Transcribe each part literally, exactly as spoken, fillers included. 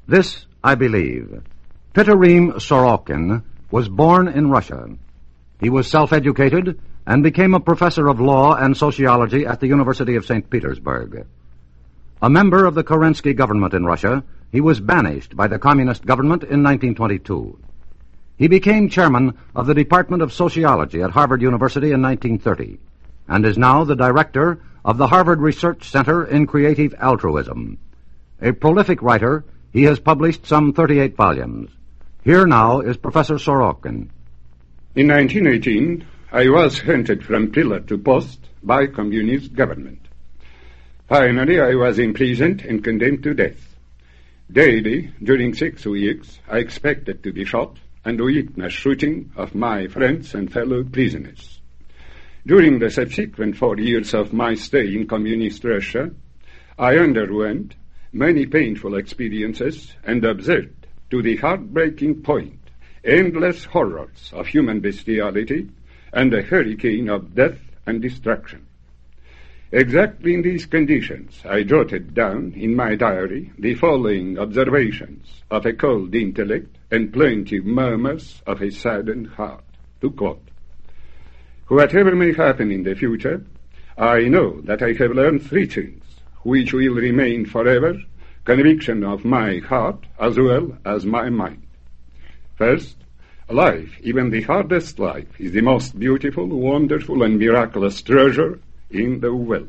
This I believe. Pitirim Sorokin was born in Russia. He was self-educated and became a professor of law and sociology at the University of Saint Petersburg. A member of the Kerensky government in Russia, he was banished by the communist government in nineteen twenty-two. He became chairman of the Department of Sociology at Harvard University in nineteen thirty and is now the director of the Harvard Research Center in Creative Altruism. A prolific writer, he has published some thirty-eight volumes. Here now is Professor Sorokin. In nineteen eighteen, I was hunted from pillar to post by communist government. Finally, I was imprisoned and condemned to death. Daily, during six weeks, I expected to be shot and witness shooting of my friends and fellow prisoners. During the subsequent four years of my stay in communist Russia, I underwent many painful experiences and observed, to the heartbreaking point, endless horrors of human bestiality and a hurricane of death and destruction. Exactly in these conditions, I jotted down in my diary the following observations of a cold intellect and plaintive murmurs of a saddened heart. To quote, "Whatever may happen in the future, I know that I have learned three things, which will remain forever conviction of my heart as well as my mind. First, life, even the hardest life, is the most beautiful, wonderful, and miraculous treasure in the world.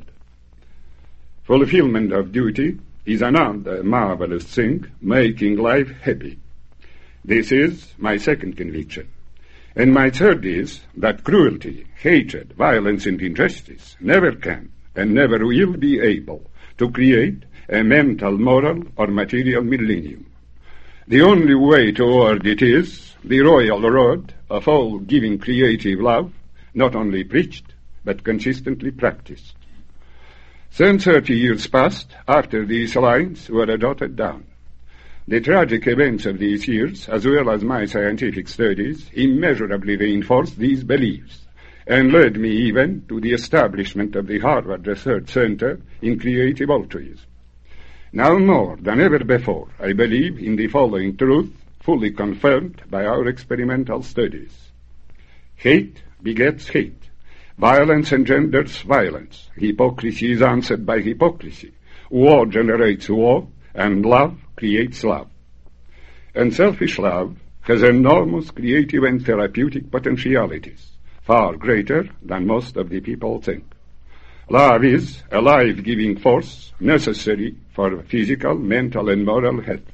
Fulfillment of duty is another marvelous thing, making life happy. This is my second conviction. And my third is that cruelty, hatred, violence, and injustice never can and never will be able to create a mental, moral, or material millennium. The only way toward it is the royal road of all giving creative love, not only preached, but consistently practiced." Some thirty years passed after these lines were jotted down. The tragic events of these years, as well as my scientific studies, immeasurably reinforced these beliefs and led me even to the establishment of the Harvard Research Center in Creative Altruism. Now more than ever before, I believe in the following truth, fully confirmed by our experimental studies. Hate begets hate. Violence engenders violence. Hypocrisy is answered by hypocrisy. War generates war, and love creates love. Unselfish love has enormous creative and therapeutic potentialities, far greater than most of the people think. Love is a life-giving force necessary for physical, mental, and moral health.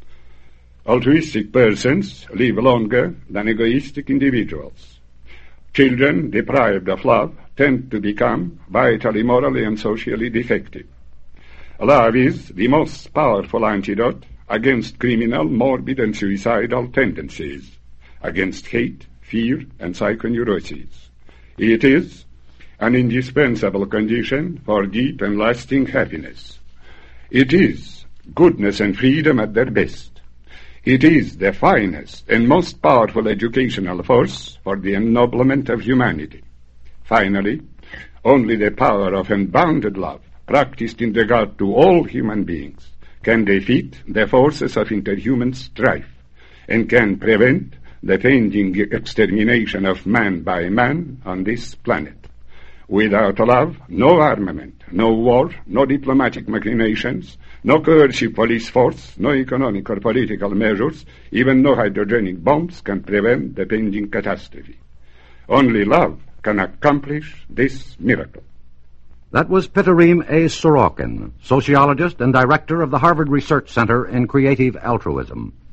Altruistic persons live longer than egoistic individuals. Children deprived of love tend to become vitally, morally, and socially defective. Love is the most powerful antidote against criminal, morbid, and suicidal tendencies, against hate, fear, and psychoneuroses. It is an indispensable condition for deep and lasting happiness. It is goodness and freedom at their best. It is the finest and most powerful educational force for the ennoblement of humanity. Finally, only the power of unbounded love, practiced in regard to all human beings, can defeat the forces of interhuman strife and can prevent the pending extermination of man by man on this planet. Without love, no armament, no war, no diplomatic machinations, no coercive police force, no economic or political measures, even no hydrogenic bombs can prevent the pending catastrophe. Only love can accomplish this miracle. That was Pitirim A. Sorokin, sociologist and director of the Harvard Research Center in Creative Altruism.